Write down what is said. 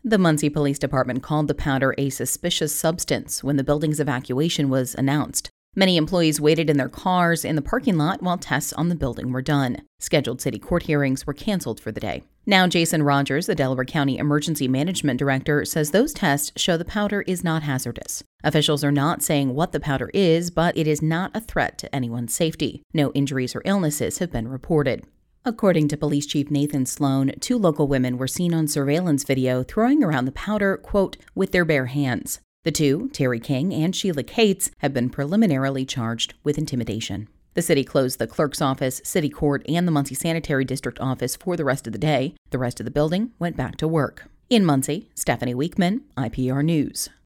The Muncie Police Department called the powder a suspicious substance when the building's evacuation was announced. Many employees waited in their cars in the parking lot while tests on the building were done. Scheduled city court hearings were canceled for the day. Now, Jason Rogers, the Delaware County Emergency Management Director, says those tests show the powder is not hazardous. Officials are not saying what the powder is, but it is not a threat to anyone's safety. No injuries or illnesses have been reported. According to Police Chief Nathan Sloan, 2 local women were seen on surveillance video throwing around the powder, quote, with their bare hands. The 2, Terry King and Sheila Cates, have been preliminarily charged with intimidation. The city closed the clerk's office, city court, and the Muncie Sanitary District office for the rest of the day. The rest of the building went back to work. In Muncie, Stephanie Weekman, IPR News.